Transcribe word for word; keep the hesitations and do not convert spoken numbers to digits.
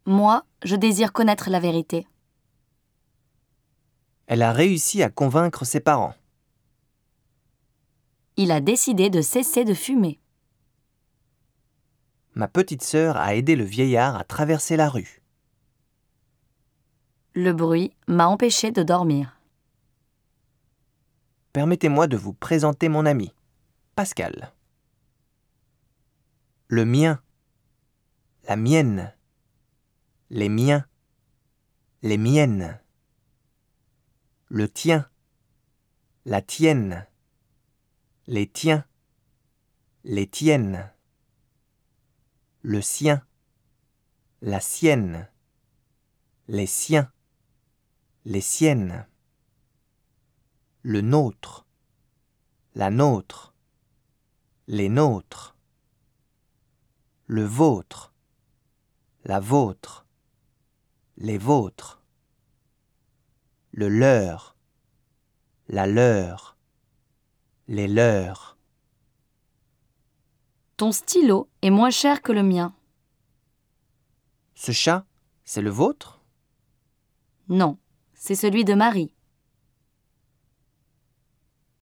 Moi, je désire connaître la vérité. Elle a réussi à convaincre ses parents. Il a décidé de cesser de fumer. Ma petite sœur a aidé le vieillard à traverser la rue. Le bruit m'a empêché de dormir. Permettez-moi de vous présenter mon ami, Pascal. Le mien, la mienne, les miens, les miennes. Le tien, la tienne, les tiens, les tiennes. Le sien, la sienne, les siens, les siennes. Le nôtre, la nôtre, les nôtres. Le vôtre, la vôtre, les vôtres. Le leur, la leur, les leurs. Ton stylo est moins cher que le mien. Ce chat, c'est le vôtre ? Non, c'est celui de Marie.